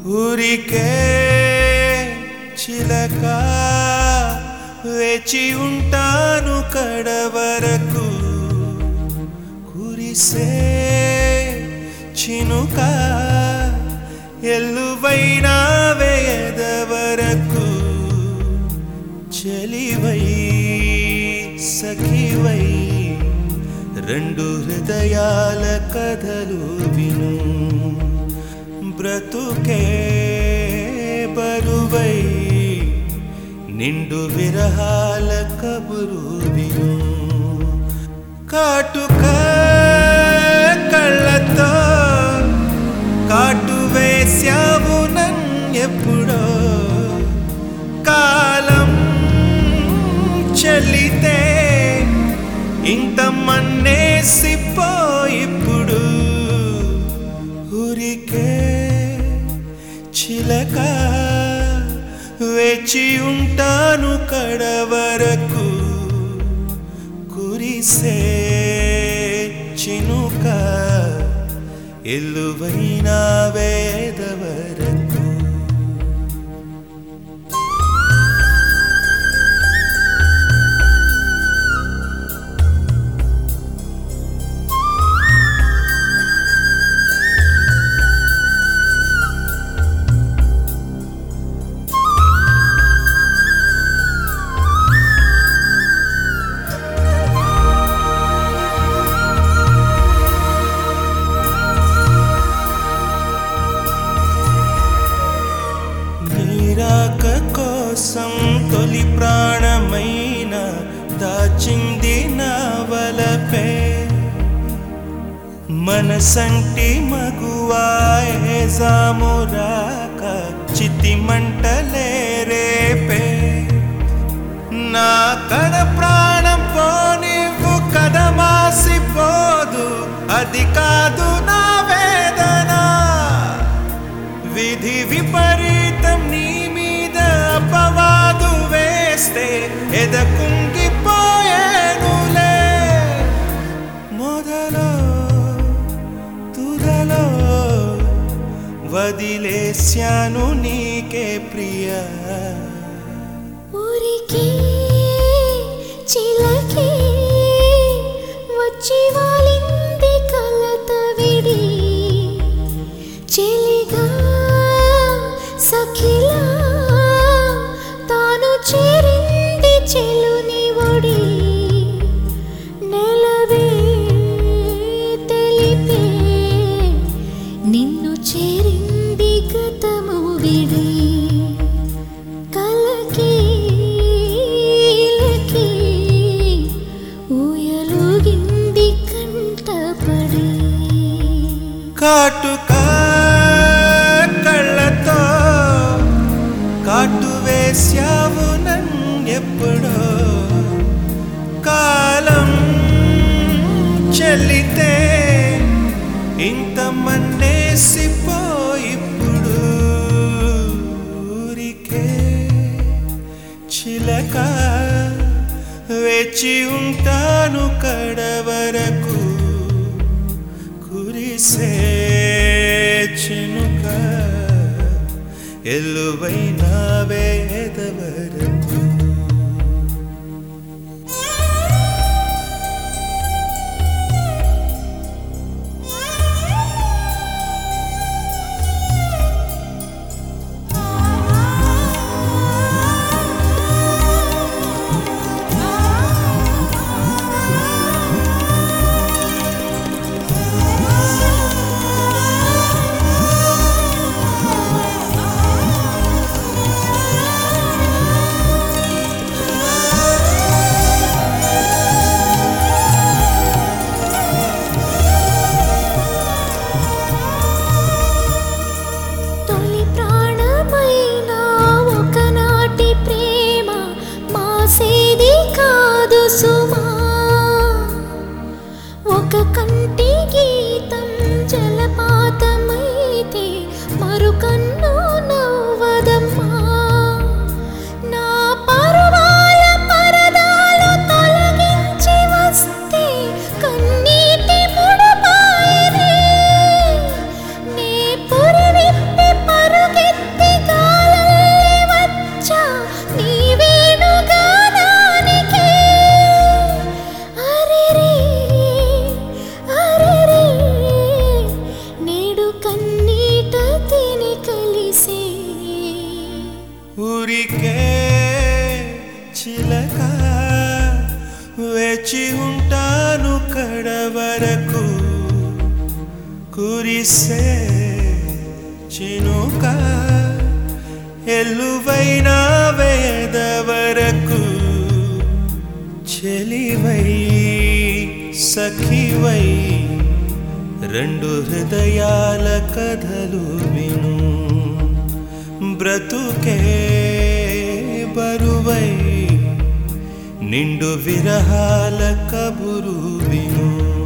ఊరికే చిలక వేచి ఉంటాను కడవరకు కురిసే చినుక ఎల్లువైనా వేయదవరకు చెలివై సఖివై రెండు హృదయాల కథలు విను బ్రతుకే బరువై నిండు విరహాల కబురు విను కాటుక కళ్ళతో కాటు వేశావు నన్నెప్పుడో కాలం చెల్లితే ఇంత మన్నేసిపో ఇప్పుడు ఊరికే చిలక వేచి ఉంటాను కడవరకు కురిసే చినుక ఎల్లువైనా వేదవరకు కోసం తొలి ప్రాణమైన దాచింది నా వలపే మనసంటి మగువాయే జామురాక చితి మంటలే రేపే నా కడ ప్రాణం పోనివ్వు కదమాసిపోదు అది కాదు నా వేదన విధి విపరీతం నీ అపవాదు వేస్తే ఎద కుంగిపోయేనులే మొదలో తుదలో వదిలేశాను నీకే ప్రియా ఊరికే చిలకే వచ్చి వాలింది కలత విడి చెలిగా సఖిలా చేరింది చెలుని ఒడి నెలవే తెలిపే నిన్ను చేరింది గతము విడి కలకి ఊయలుగింది కంటపడి కాటుక కళ్ళతో కాటు వేశావు నన్నెప్పుడో కాలం చెల్లితే ఇంత మన్నేసిపో ఇప్పుడు ఊరికే చిలక వేచి ఉంటాను కడవరకు కురిసే చినుక ఎల్లువైనా వేదవరకు కురిసే చినుక ఎల్లువైన వేద వరకు చెలివై సఖివై రెండు హృదయాల కథలు విను బ్రతుకే బరువై నిండు విరహాల కబురు విను